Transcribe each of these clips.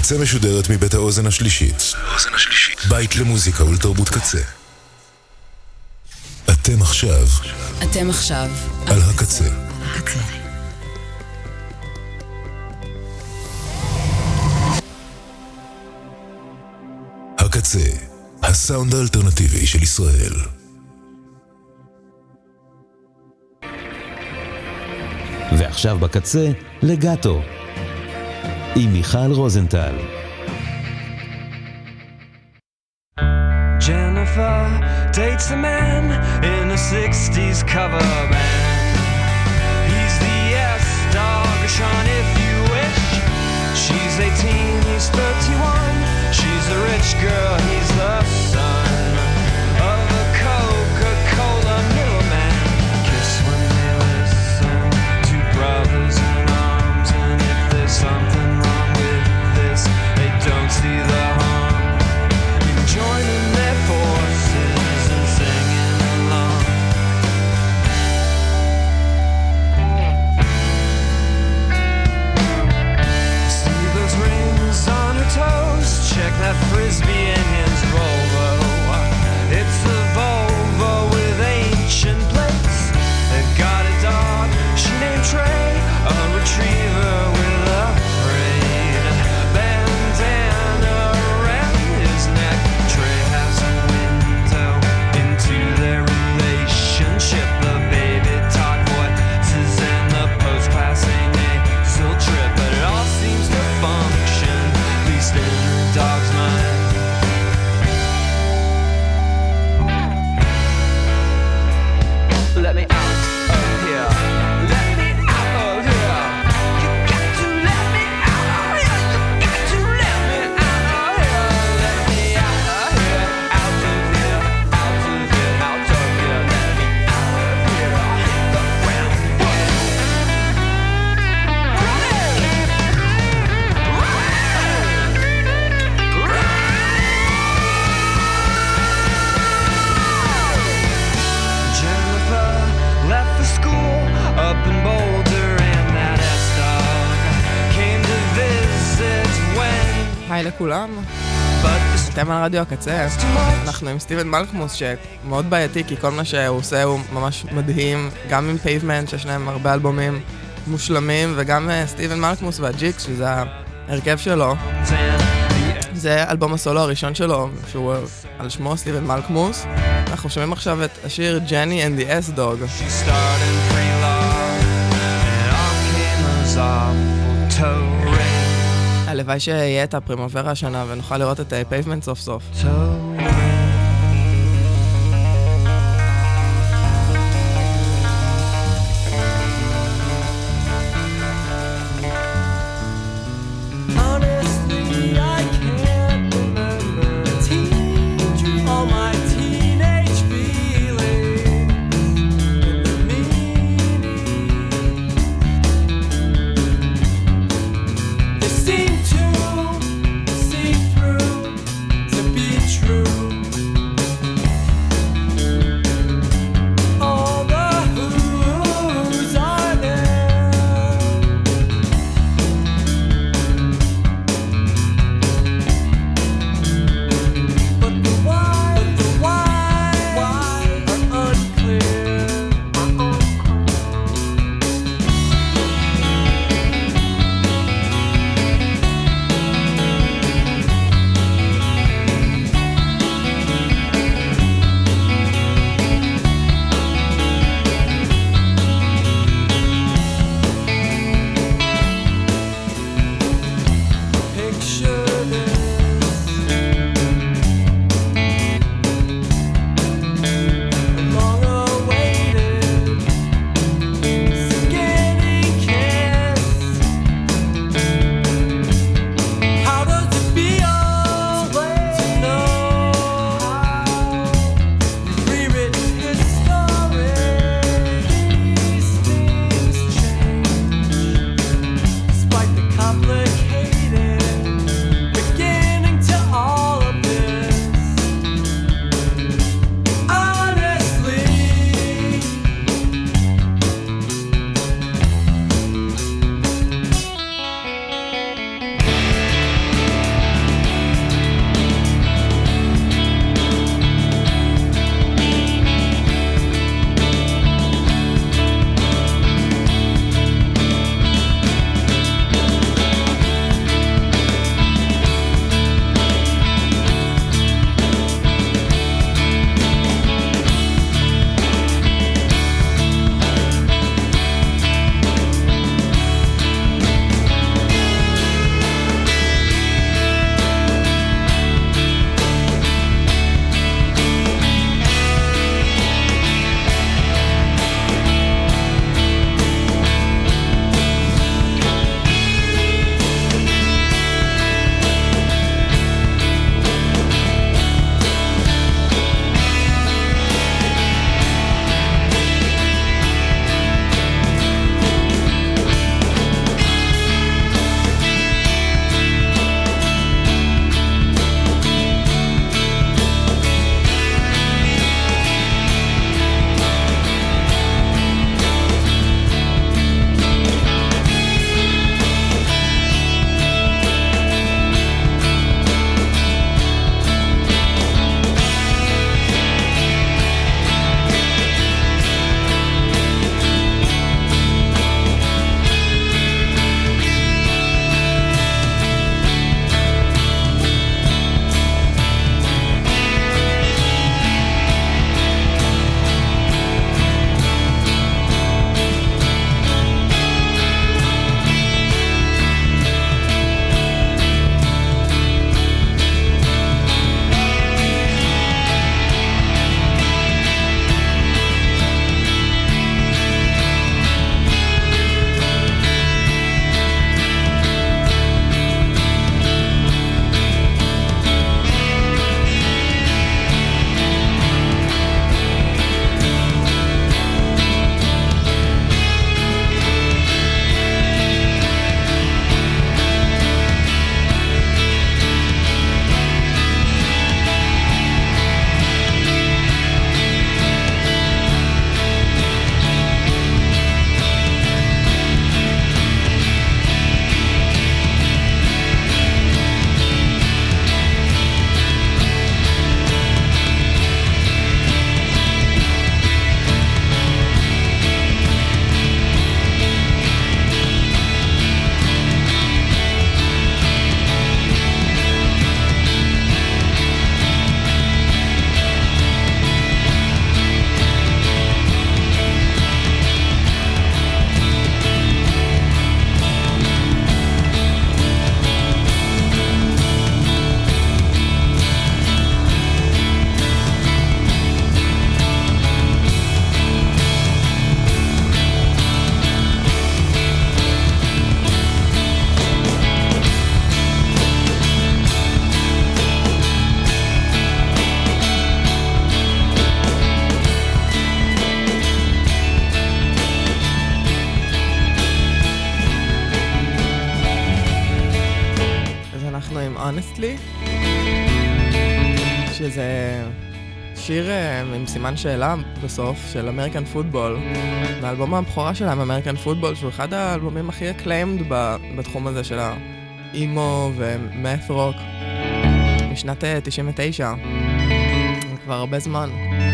הקצה משודרת מבית האוזן השלישית. בית למוזיקה ולתרבות קצה. אתם עכשיו על הקצה. הקצה, הסאונד האלטרנטיבי של ישראל. ועכשיו בקצה, לגאטו, עם מיכל רוזנטל. Jennifer dates a man in a 60s cover band. He's the S-dog, Sean if you wish. She's 18, he's 31. She's a rich girl, he's the son of a Coca-Cola middleman. Kiss when they listen, two brothers in arms. And if there's something wrong with this, they don't see the harm in joining their forces and singing along. See those rings on her toes, check that frisbee in his Volvo. It's a Volvo with ancient plates. They've got a dog, she named Trey, a retriever with a braid bandana around his neck. Trey has a window into their relationship. The baby talk voices and the post-classing nasal trip, but it all seems to function, at least in the dog's mind. Let me out of here. Let me out of here. You got to let me out of here. You got to let me out of here. Let me out of here. Out of here. Out of here. Out of here. Let me out of here. Hit the ground. Jennifer left for school up in Boulder, and that S-dog came to visit when היי לכולם, but the אתם על רדיו הקצה. אנחנו עם סטיבן מלקמוס שמאוד בעייתי, כי כל מה שהוא עושה הוא ממש מדהים, גם עם פייבמנט שיש להם הרבה אלבומים מושלמים, וגם סטיבן מלקמוס והג'יקס שזה ההרכב שלו. זה אלבום הסולו הראשון שלו שהוא על שמו סטיבן מלקמוס. אנחנו שומעים עכשיו את השיר Jenny and the S-Dog. she started pre-law and all came as awful toe rain. הלוואי שיהיה את הפרימוורה השנה ונוכל לראות את פייבמנט סוף סוף. Toe rain. Honestly, I can't remember all my teenage feelings and the meaning. They seem to see through, to be true. Honestly, שזה שיר עם סימן שאלה בסוף של אמריקן פוטבול, מהאלבום הבכורה שלהם, אמריקן פוטבול, שהוא אחד האלבומים הכי acclaimed בתחום הזה של האימו ומאת' רוק, משנת 99, כבר הרבה זמן.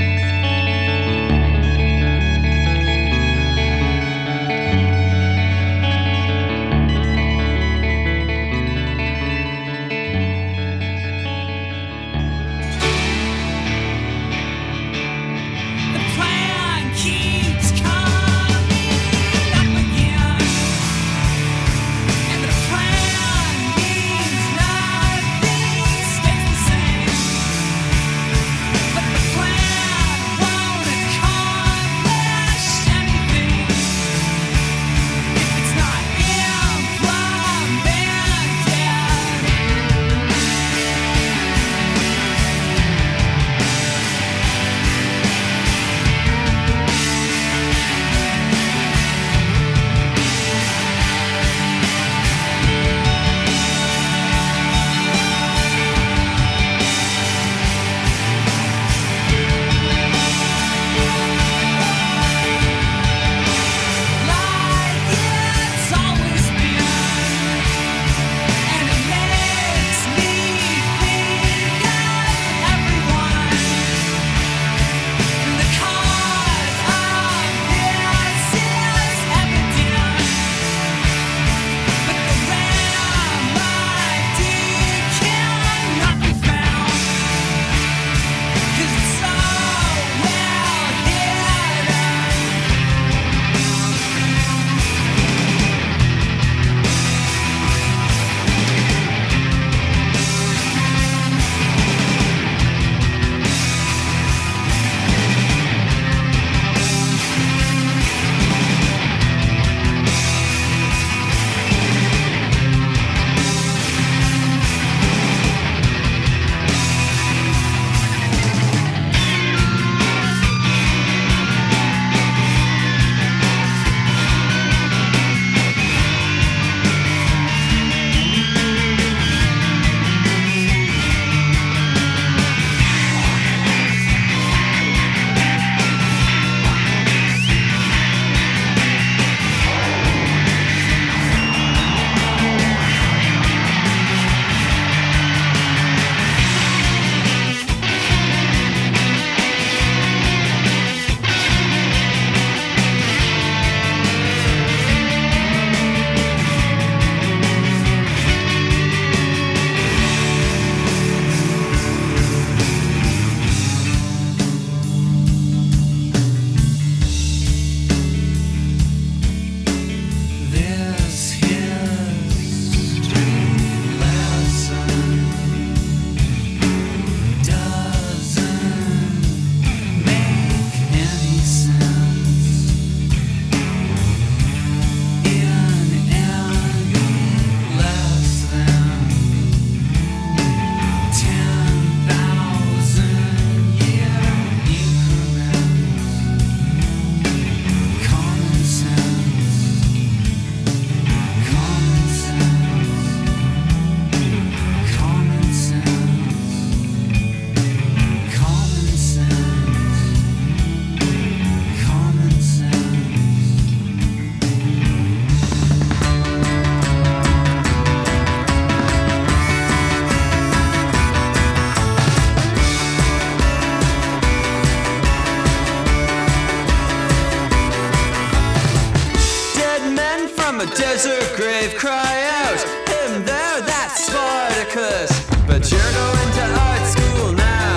desert grave cry out, him there, that's Spartacus. But you're going to art school now,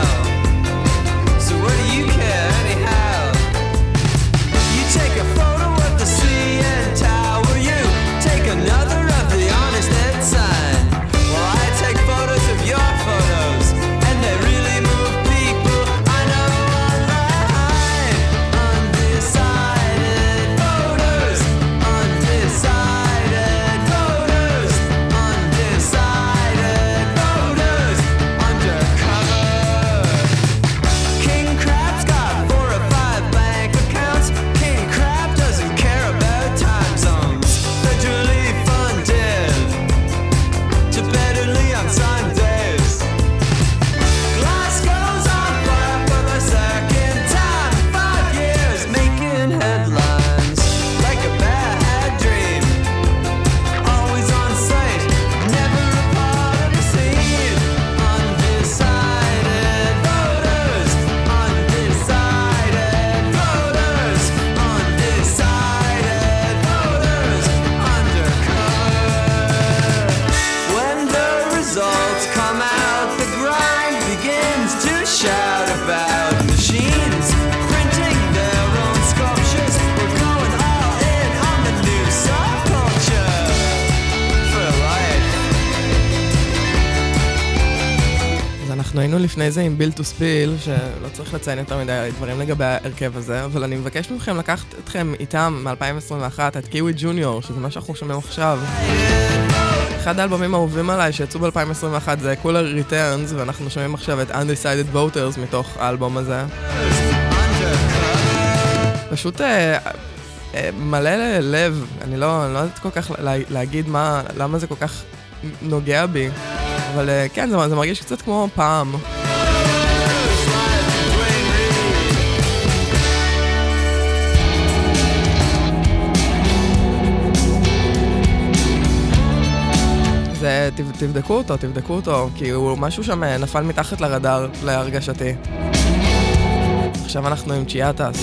so what do you care anyhow? You take a photo of the CN Tower, you take another of the Honest Ed sign. Well, I take photos of your photos, and they really move people I know online. Undecided voters, undecided voters, undecided voters, under היינו לפני זה עם Build to Spill, שלא צריך לציין יותר מדי דברים לגבי ההרכב הזה, אבל אני מבקש מכם לקחת אתכם איתם מ-2021, את קיווי ג'וניור, שזה מה שאנחנו שומעים עכשיו. אחד האלבומים האהובים עליי שיצאו ב-2021 זה Cooler Returns, ואנחנו שומעים עכשיו את Undecided Voters מתוך האלבום הזה. פשוט מלא לב, אני לא יודעת כל כך להגיד למה זה כל כך נוגע בי, אבל כן, זה מרגיש קצת כמו פעם. זה, תבדקו אותו, כי הוא משהו שם נפל מתחת לרדאר להרגשתי. עכשיו אנחנו עם צ'יאטס.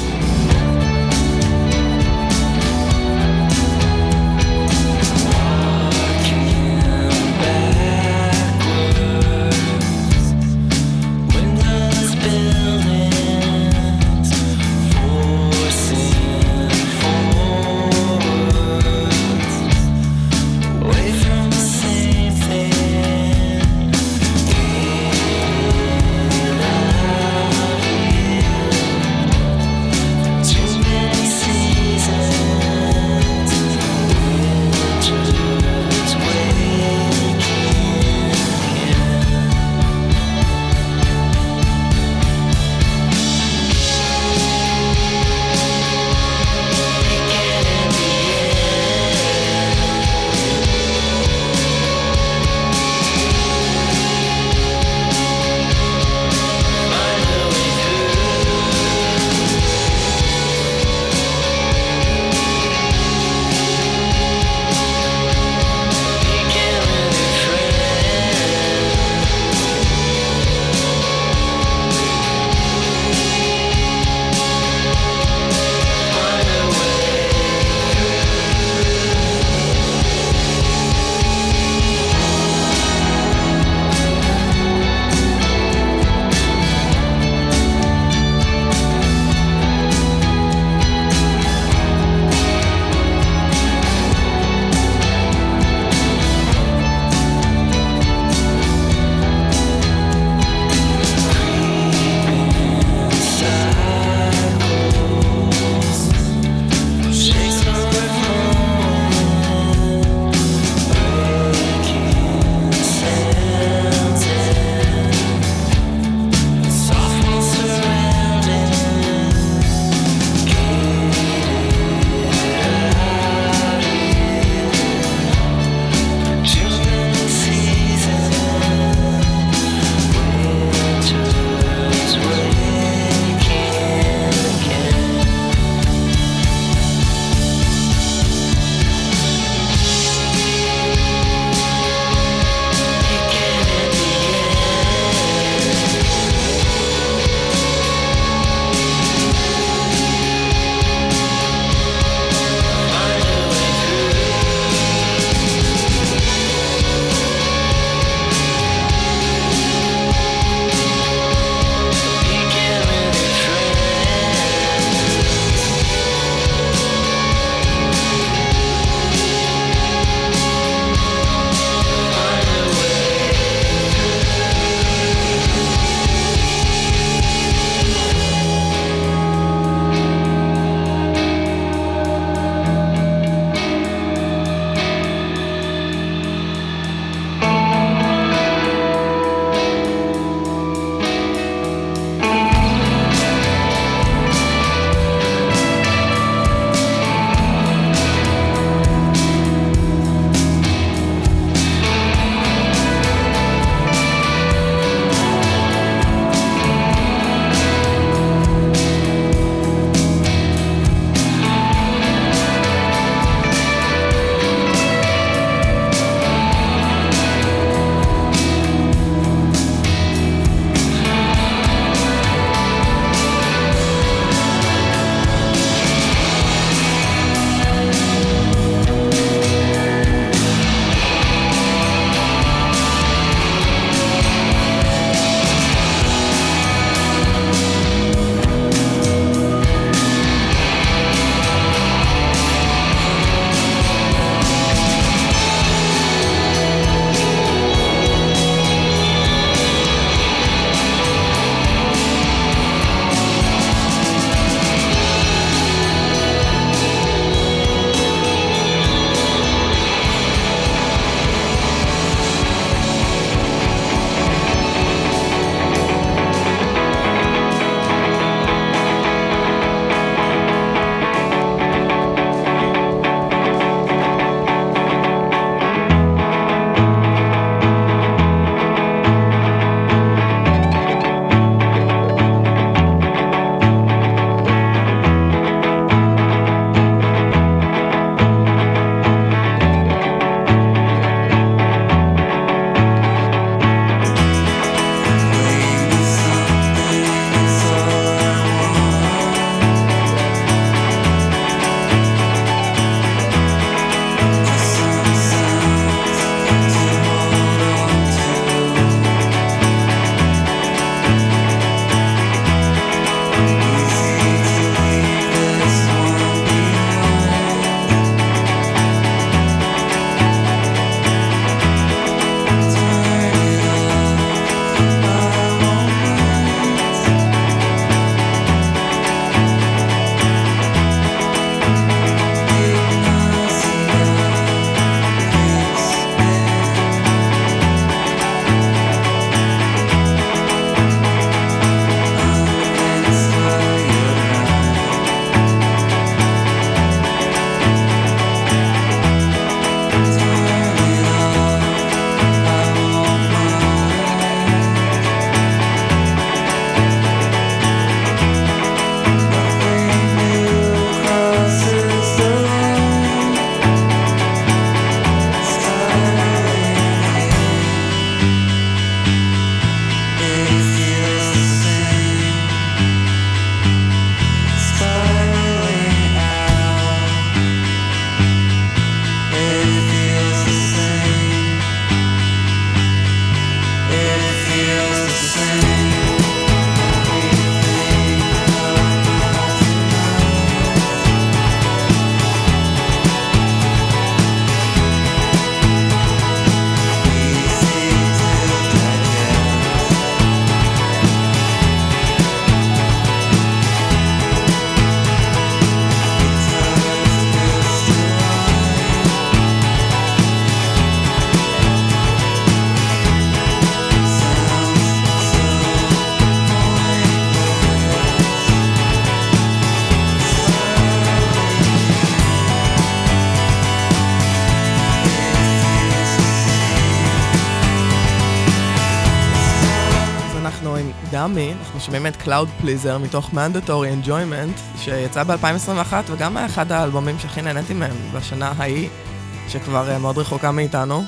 מיאמי, אנחנו שומעים את Cloud Pleaser מתוך Mandatory Enjoyment, שיצא ב-2021 וגם היה אחד האלבומים שהכי נהניתי מהם בשנה ההיא, שכבר מאוד רחוקה מאיתנו.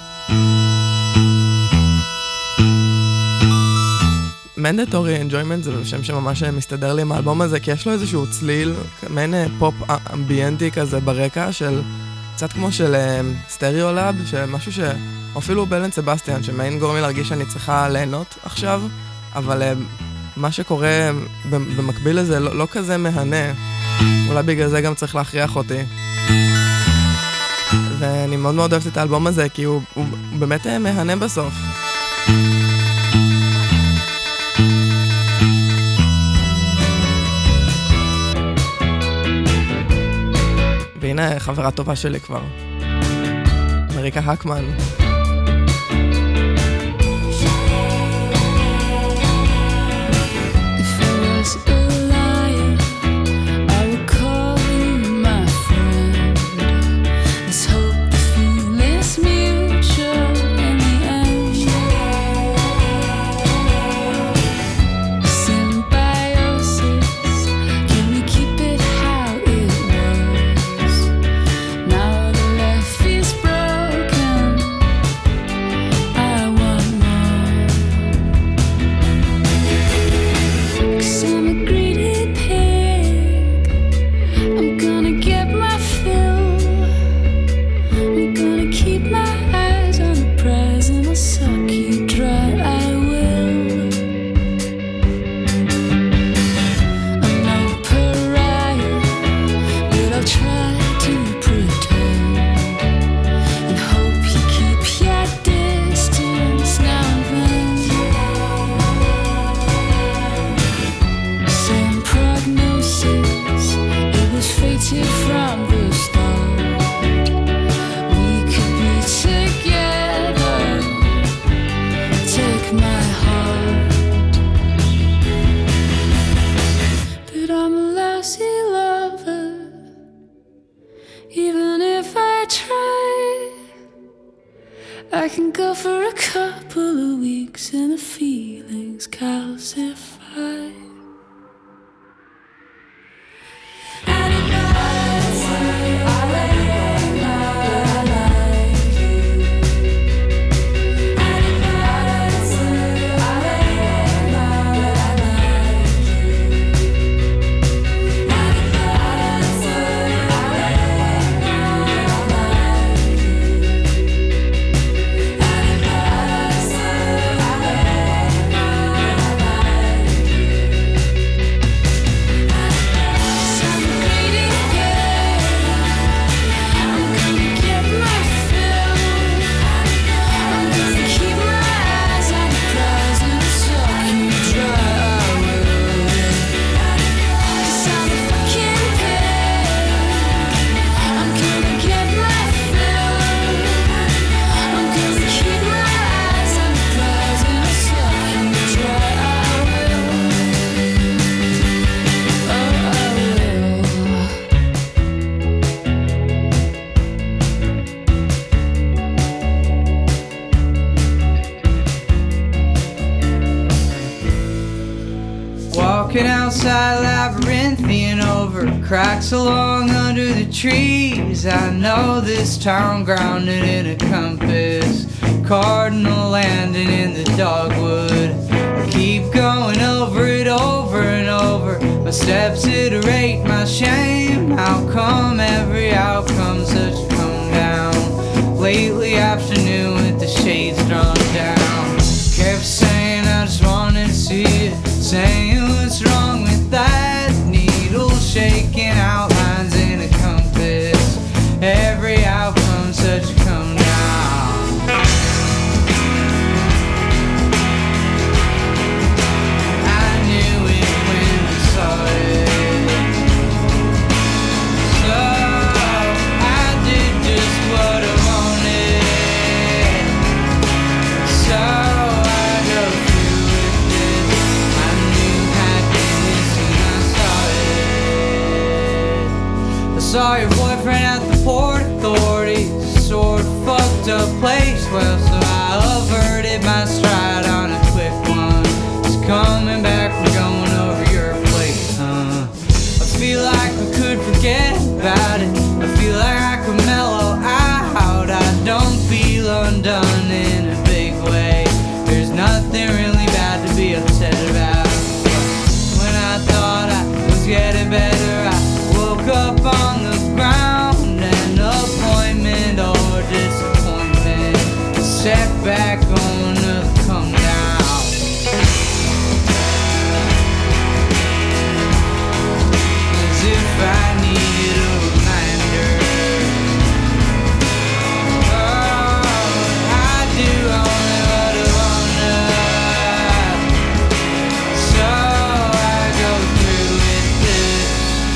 Mandatory Enjoyment זה שם שממש מסתדר לי עם האלבום הזה, כי יש לו איזשהו צליל, מעין פופ אמביינטי כזה ברקע, של קצת כמו של סטריאולאב, שמשהו שאפילו בלן סבסטיאן, שמעין גורם לי להרגיש שאני צריכה ליהנות עכשיו, אבל מה שקורה במקביל לזה לא כזה מהנה. אולי בגלל זה גם צריך להכריח אותי. ואני מאוד מאוד אוהבת את האלבום הזה, כי הוא באמת מהנה בסוף. והנה חברה טובה שלי כבר, מריקה הקמן. I can go for a couple of weeks and the feelings calcify. Walking outside labyrinthian over cracks along under the trees. I know this town grounded in a compass, cardinal landing in the dogwood. I keep going over it over and over. My steps iterate my shame. How come every outcome's such a come down? Lately afternoon with the shades drawn down. Kept saying I just wanted to see it, saying what's wrong with that needle, shaking outlines in a compass. Every outcome such a come down. I knew it when I saw it, so I did back on another come down. As if I needed a reminder. Oh, I do only what I wanna. So I go through with this.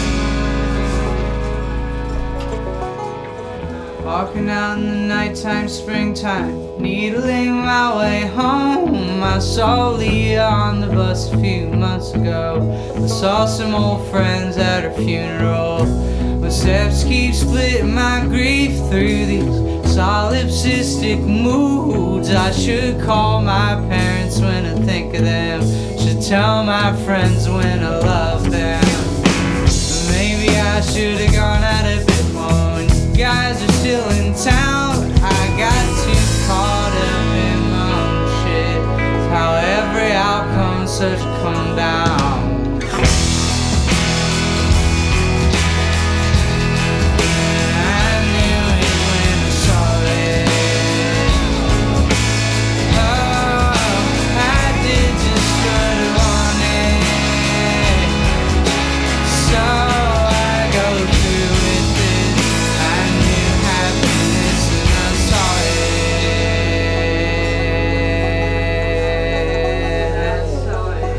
Walking out in the nighttime, springtime, needling my way home. I saw Leah on the bus a few months ago. I saw some old friends at her funeral. My steps keep splitting my grief through these solipsistic moods. I should call my parents when I think of them. Should tell my friends when I love them. Maybe I should have gone out a bit more when you guys are still in town. I got too caught up in my own shit. It's how every outcome such a come down. I knew it when I saw it. Oh, I did just what I wanted. So I go through with it. I knew happiness and I saw it. I saw it.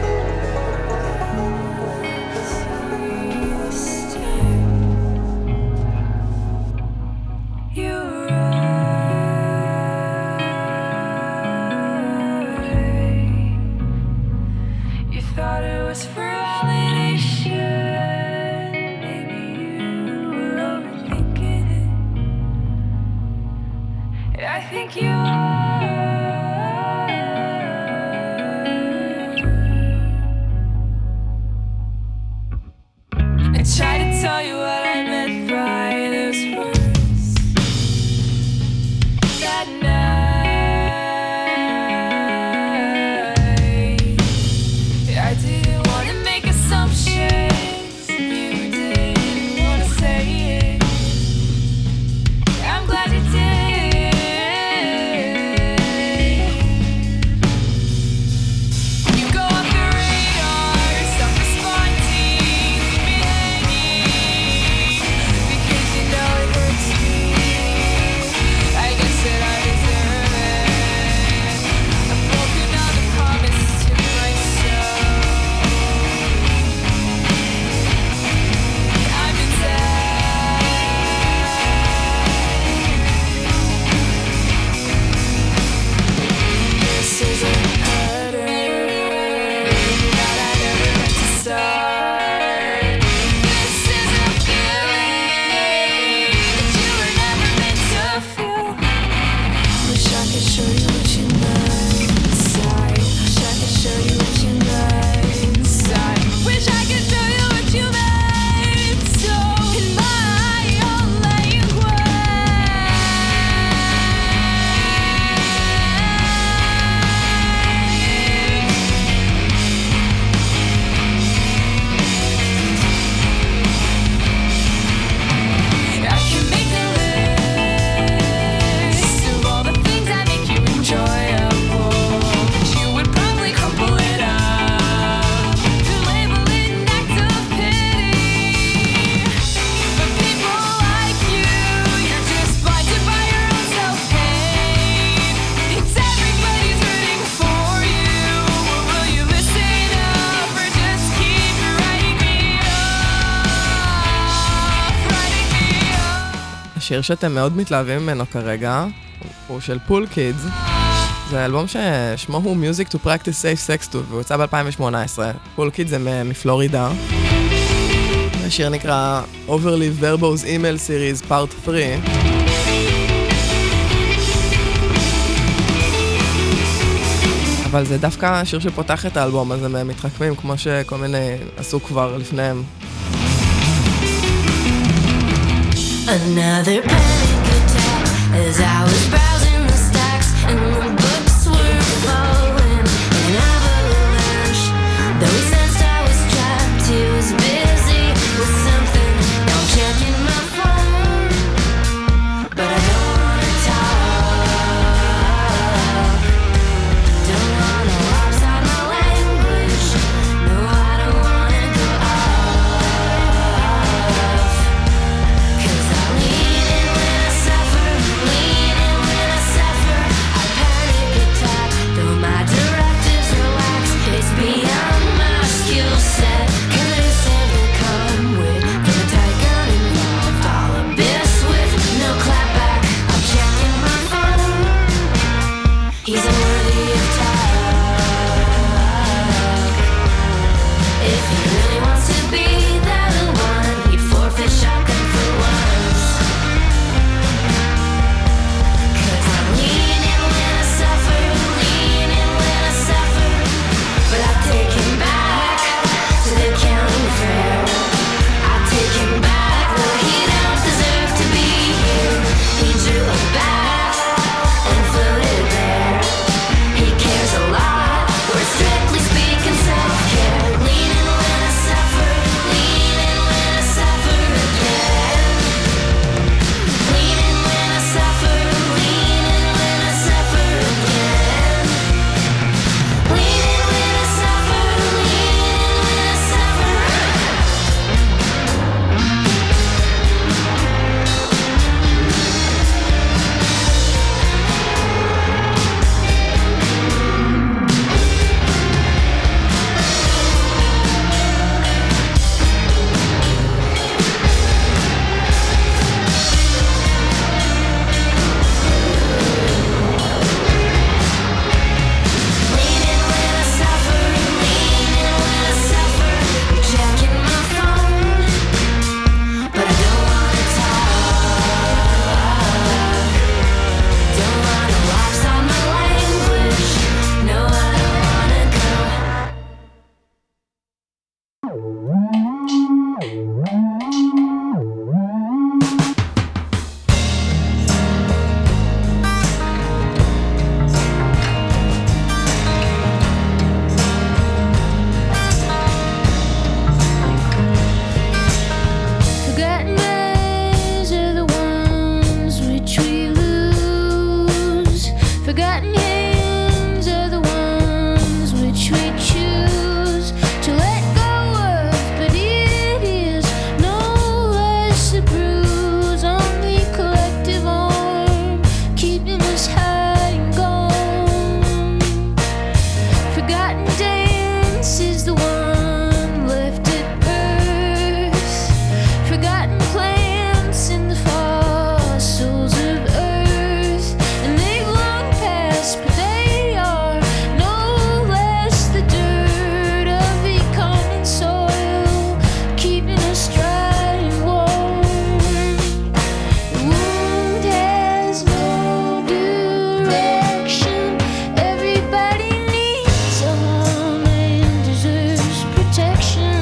You're right. You thought it was for validation. Maybe you were overthinking it. I think you are. I tried to tell you what I meant by those words that night. I didn't want to make assumptions. You didn't want to say it. I'm glad you did. You go off the radar, stop responding, leave me hanging, because you know it hurts me. I guess that I deserve it. I've broken all the promise to myself. I'm This is a pattern that I never meant to start. This is a feeling that you were never meant to feel. Wish I could show you what you meant inside. Wish I could show you what you meant inside. Wish I could show you what you meant so in my own language. I can make a list of all the things that make you enjoyable, but you would probably crumple it up to label it an act of pity. But people like you, you're just blinded by your own self-hate. It's everybody's rooting for you. Will you listen up or just keep writing me off, writing me off? השיר שאתם מאוד מתלהבים ממנו כרגע הוא של פול קידס. זה אלבום ששמו הוא Music to Practice Safe Sex To, והוא יצא ב-2018. פול קידס זה מפלורידה. השיר נקרא Overleaf Verbose Email Series Part 3. אבל זה דווקא השיר שפותח את האלבום, אז הם מתחכמים כמו שכל מיני עשו כבר לפניהם. Another panic attack as I was browsing the stacks and the books were falling in an avalanche. Though he sensed I was trapped, he was busy with something. Now I'm checking my phone, but I don't wanna talk. He's unworthy of talk. If he really wants to be that one, he'd forfeit shotgun for once. 'Cause I'm leaning when I suffer, leaning when I suffer. But I take him back to the county fair. I take him back, though he don't deserve to be here. He drew a back and floated there. He cares a lot, we're strictly speaking self-care. Leaning when I suffer, leaning when I suffer again. Leaning when I suffer, leaning when I suffer again. Leaning when I suffer, leaning when I suffer. Leaning when I suffer, leaning when I suffer. I'm checking my phone, but I don't wanna talk. Don't wanna lapse on my language. No, I don't wanna go. Forgotten days are the ones which we lose. Forgotten hands are the ones which we choose to let go of, but it is no less a bruise on the collective arm, keeping us high and gone. Forgotten dance is the one left at birth. Forgotten plants in the fossils of earth, and they've long passed, but they are no less the dirt of the common soil, keeping us dry and warm. The wound has no direction. Everybody needs a home and deserves protection.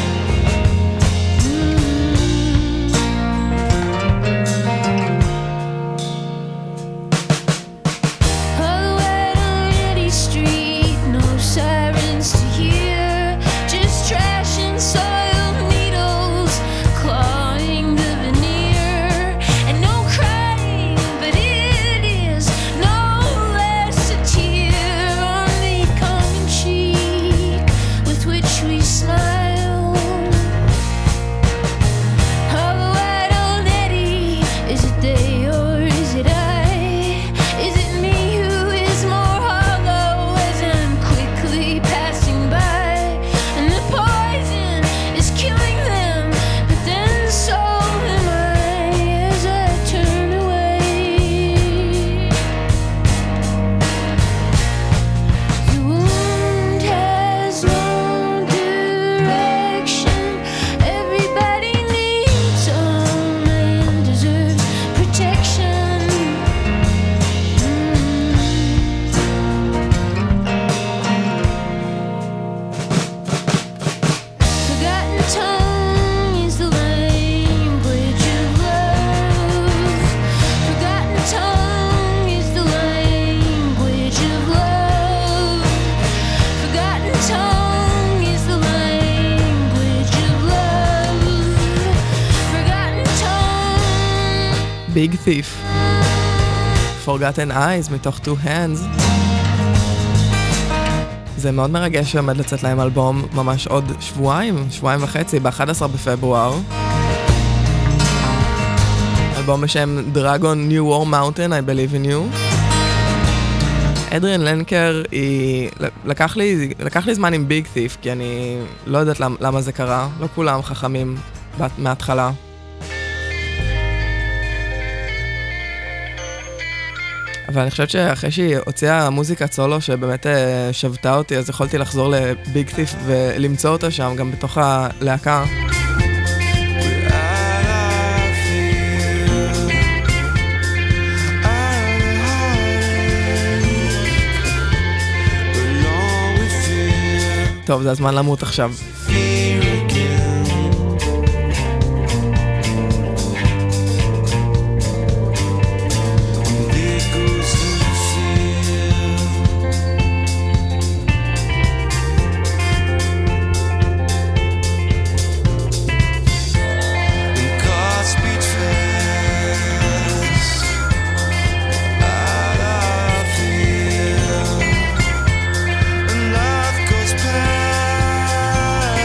Otherwise on any street, no sirens to hear, just trash and soiled needles clawing the veneer, and no crying, but it is no less a tear on the common cheek with which we smile. Hollow eyed old Eddie, is it they or is it I? Is it me who is more hollow as I'm quickly passing by? And the poison is killing them, but then so am I as I turn away. The wound has no direction. Everybody needs a home and deserves protection. Forgotten tongue is the language of love. Forgotten tongue is the language of love. Forgotten tongue is the language of love. Forgotten tongue. ביג תיף. Forgotten Eyes מתוך Two Hands. זה מאוד מרגש שעומד לצאת להם אלבום ממש עוד שבועיים וחצי, ב-11 בפברואר. אלבום בשם Dragon New War Mountain, I Believe in You. אדריאן לנקר, לקח לי זמן עם ביג תיף, כי אני לא יודעת למה זה קרה. לא כולם חכמים מההתחלה. אבל אני חושבת שאחרי שהיא הוציאה מוזיקת סולו שבאמת שבתה אותי, אז יכולתי לחזור לביג תיף ולמצוא אותה שם, גם בתוך הלהקה. טוב, זה הזמן למות עכשיו. And life goes past.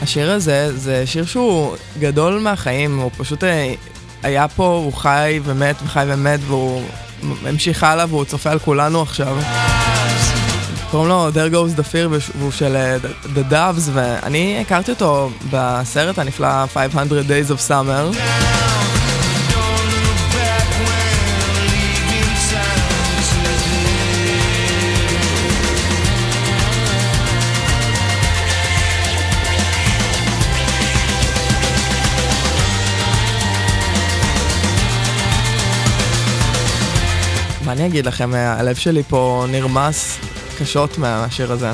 השיר הזה זה שיר שהוא גדול מהחיים, הוא פשוט היה פה, הוא חי ומת וחי ומת, והוא המשיך הלאה והוא צופה על כולנו עכשיו. קוראים לו There Goes the Fear והוא של The Doves, ואני הכרתי אותו בסרט הנפלא 500 Days of Summer. מה אני אגיד לכם, הלב שלי פה נרמס קשות מהשיר הזה.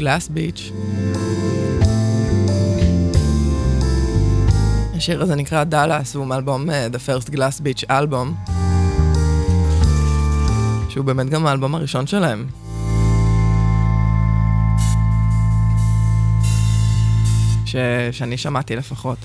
Glass Beach. השיר הזה נקרא דאלאס, והוא מאלבום The First Glass Beach Album, שהוא באמת גם האלבום הראשון שלהם. שאני שמעתי לפחות.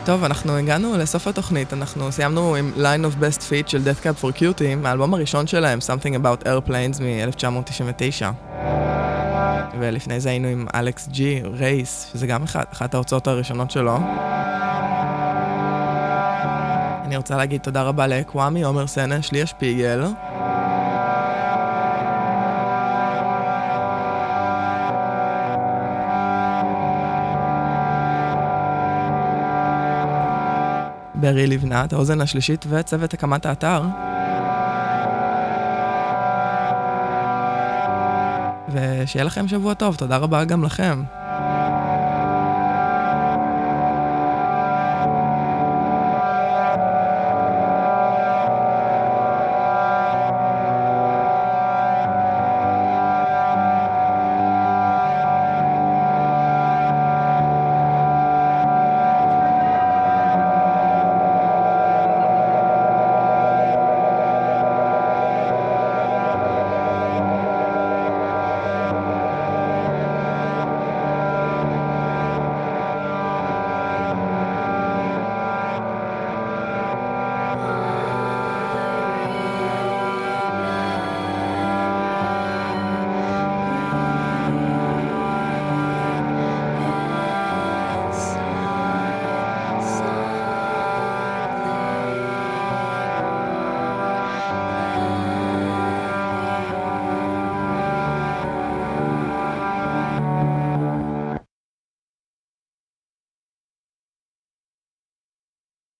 טוב, אנחנו הגענו לסוף התוכנית, אנחנו סיימנו עם Line of Best Feat של Death Cab for Cutie, מהאלבום הראשון שלהם, Something About Airplanes מ-1999. ולפני זה היינו עם אלכס ג'י, רייס, שזה גם אחת ההוצאות הראשונות שלו. אני רוצה להגיד תודה רבה לקוואמי, עומר סנש, ליה שפיגל. ברי לבנת, האוזן השלישית וצוות הקמת האתר. ושיהיה לכם שבוע טוב, תודה רבה גם לכם.